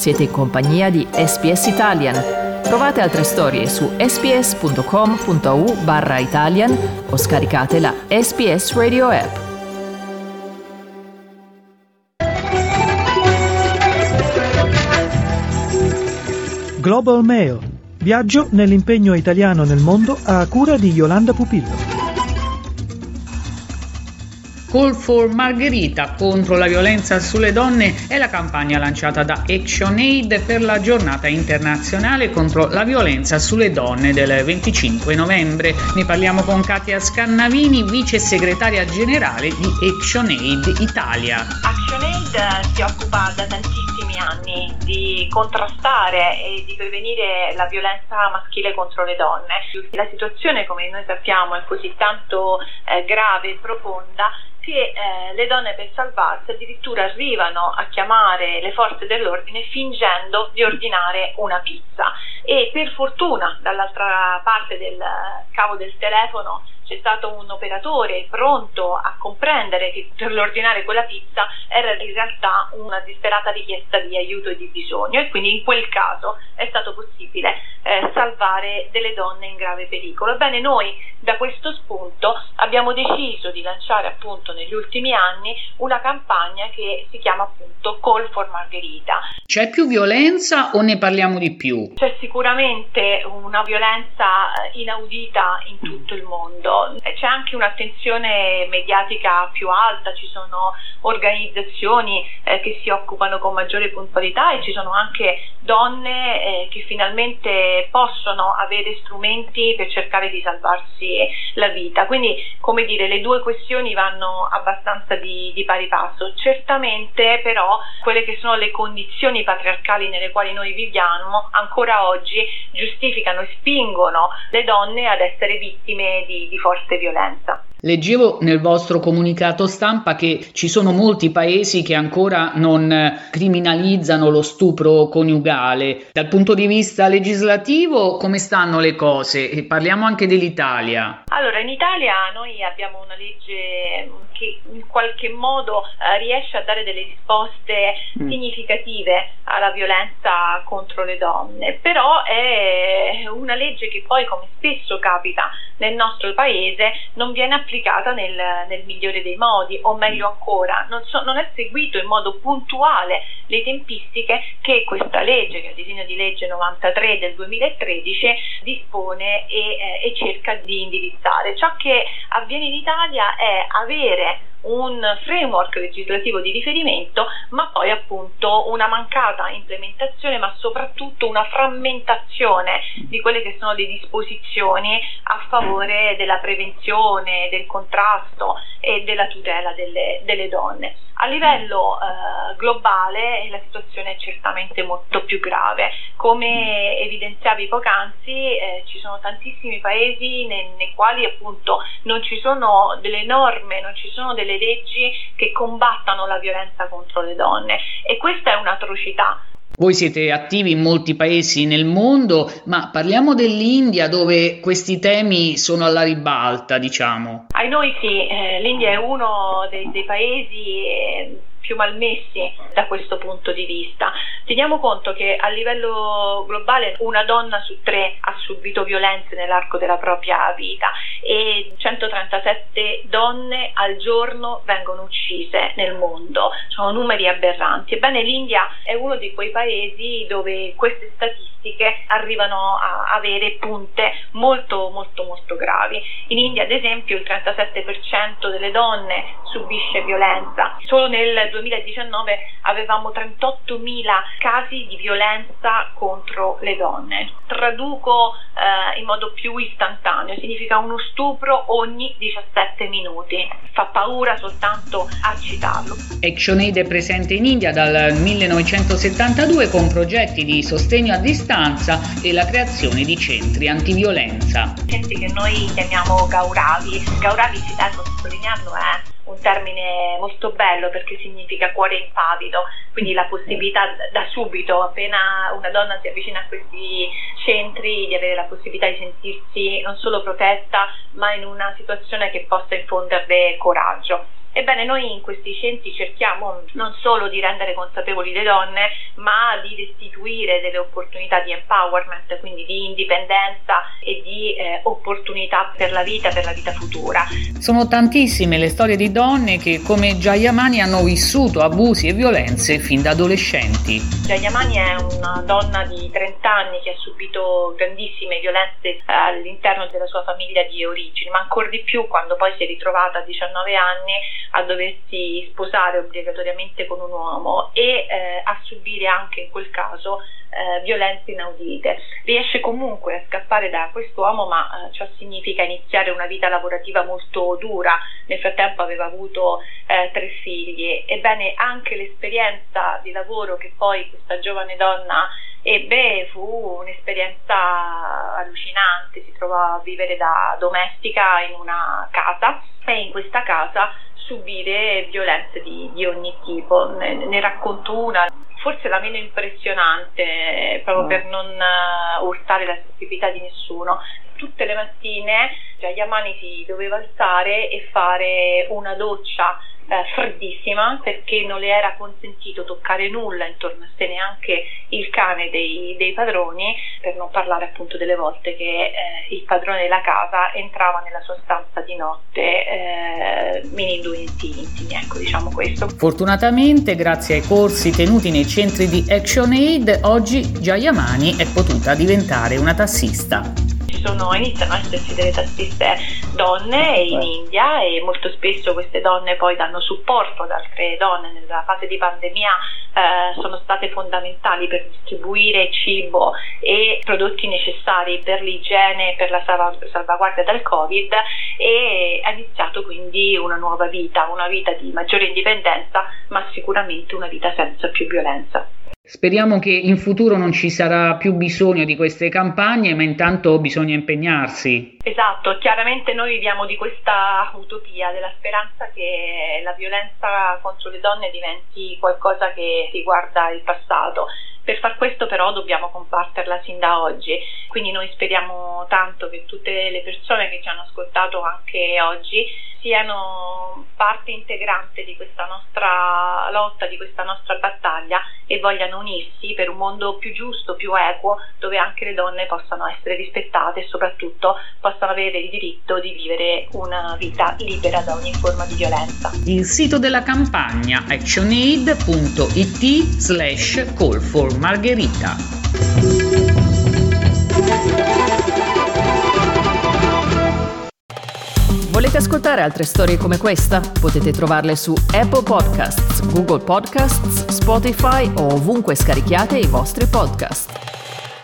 Siete in compagnia di SBS Italian. Trovate altre storie su sbs.com.au/Italian o scaricate la SBS Radio app. Global Mail. Viaggio nell'impegno italiano nel mondo a cura di Yolanda Pupillo. Call for Margherita contro la violenza sulle donne è la campagna lanciata da ActionAid per la giornata internazionale contro la violenza sulle donne del 25 novembre. Ne parliamo con Katia Scannavini, vice segretaria generale di ActionAid Italia. ActionAid si occupa da tantissimi anni di contrastare e di prevenire la violenza maschile contro le donne. La situazione, come noi sappiamo, è così tanto grave e profonda che le donne, per salvarsi, addirittura arrivano a chiamare le forze dell'ordine fingendo di ordinare una pizza. E per fortuna dall'altra parte del cavo del telefono c'è stato un operatore pronto a comprendere che per ordinare quella pizza era in realtà una disperata richiesta di aiuto e di bisogno, e quindi in quel caso è stato possibile salvare delle donne in grave pericolo. Ebbene, noi da questo spunto abbiamo deciso di lanciare appunto negli ultimi anni una campagna che si chiama appunto Call for Margherita. C'è più violenza o ne parliamo di più? C'è sicuramente una violenza inaudita in tutto il mondo. C'è anche un'attenzione mediatica più alta, ci sono organizzazioni che si occupano con maggiore puntualità, e ci sono anche donne che finalmente possono avere strumenti per cercare di salvarsi la vita. Quindi, come dire, le due questioni vanno abbastanza di pari passo. Certamente però quelle che sono le condizioni patriarcali nelle quali noi viviamo ancora oggi giustificano e spingono le donne ad essere vittime di forte violenza. Leggevo nel vostro comunicato stampa che ci sono molti paesi che ancora non criminalizzano lo stupro coniugale. Dal punto di vista legislativo, come stanno le cose? E parliamo anche dell'Italia. Allora, in Italia noi abbiamo una legge che in qualche modo riesce a dare delle risposte significative alla violenza contro le donne, però è una legge che poi, come spesso capita nel nostro paese, non viene applicata nel migliore dei modi, o meglio ancora, non è seguito in modo puntuale le tempistiche che questa legge, che è il disegno di legge 93 del 2013, dispone e cerca di indirizzare. Ciò che avviene in Italia è avere un framework legislativo di riferimento, ma poi appunto una mancata implementazione, ma soprattutto una frammentazione di quelle che sono le disposizioni a favore della prevenzione, del contrasto e della tutela delle donne. A livello globale la situazione è certamente molto più grave. Come evidenziavi poc'anzi, ci sono tantissimi paesi nei quali appunto non ci sono delle norme, non ci sono delle leggi che combattano la violenza contro le donne, e questa è un'atrocità. Voi siete attivi in molti paesi nel mondo, ma parliamo dell'India, dove questi temi sono alla ribalta, diciamo. Ai noi sì, l'India è uno dei paesi più malmessi da questo punto di vista. Teniamo conto che a livello globale una donna su 3 ha subito violenze nell'arco della propria vita, e 137 donne al giorno vengono uccise nel mondo. Sono numeri aberranti. Ebbene, l'India è uno di quei paesi dove queste statistiche arrivano a avere punte molto molto molto gravi. In India, ad esempio, il 37% delle donne subisce violenza. Solo nel 2019 avevamo 38.000 casi di violenza contro le donne. Traduco in modo più istantaneo, significa uno stupro ogni 17 minuti. Fa paura soltanto a citarlo. ActionAid è presente in India dal 1972 con progetti di sostegno a distanza e la creazione di centri antiviolenza. Centri che noi chiamiamo Gauravi. Gauravi, ci tengo a sottolinearlo, è un termine molto bello perché significa cuore impavido, quindi la possibilità da subito, appena una donna si avvicina a questi centri, di avere la possibilità di sentirsi non solo protetta, ma in una situazione che possa infonderle coraggio. Ebbene, noi in questi centri cerchiamo non solo di rendere consapevoli le donne, ma di restituire delle opportunità di empowerment, quindi di indipendenza e di opportunità per la vita futura. Sono tantissime le storie di donne che, come Jayamani, hanno vissuto abusi e violenze fin da adolescenti. Jayamani è una donna di 30 anni che ha subito grandissime violenze all'interno della sua famiglia di origine, ma ancora di più quando poi si è ritrovata a 19 anni a doversi sposare obbligatoriamente con un uomo e a subire anche in quel caso violenze inaudite. Riesce comunque a scappare da quest'uomo, ma ciò significa iniziare una vita lavorativa molto dura. Nel frattempo aveva avuto 3 figli. Ebbene, anche l'esperienza di lavoro che poi questa giovane donna ebbe fu un'esperienza allucinante. Si trovò a vivere da domestica in una casa e in questa casa subire violenze di ogni tipo. Ne racconto una, forse la meno impressionante, proprio per non urtare la sensibilità di nessuno. Tutte le mattine Jayamani si doveva alzare e fare una doccia freddissima, perché non le era consentito toccare nulla intorno a sé, neanche il cane dei padroni, per non parlare appunto delle volte che il padrone della casa entrava nella sua stanza di notte in indumenti intimi, ecco, diciamo questo. Fortunatamente, grazie ai corsi tenuti nei centri di ActionAid, oggi Jayamani è potuta diventare una tassista. Iniziano a esserci delle tassiste donne in India, e molto spesso queste donne poi danno supporto ad altre donne. Nella fase di pandemia sono state fondamentali per distribuire cibo e prodotti necessari per l'igiene e per la salvaguardia dal Covid, e ha iniziato quindi una nuova vita, una vita di maggiore indipendenza, ma sicuramente una vita senza più violenza. Speriamo che in futuro non ci sarà più bisogno di queste campagne, ma intanto bisogna impegnarsi. Esatto, chiaramente noi viviamo di questa utopia, della speranza che la violenza contro le donne diventi qualcosa che riguarda il passato. Per far questo però dobbiamo combatterla sin da oggi, quindi noi speriamo tanto che tutte le persone che ci hanno ascoltato anche oggi siano parte integrante di questa nostra lotta, di questa nostra battaglia, e vogliano unirsi per un mondo più giusto, più equo, dove anche le donne possano essere rispettate e soprattutto possano avere il diritto di vivere una vita libera da ogni forma di violenza. Il sito della campagna actionaid.it/call4margherita. Volete ascoltare altre storie come questa? Potete trovarle su Apple Podcasts, Google Podcasts, Spotify o ovunque scarichiate i vostri podcast.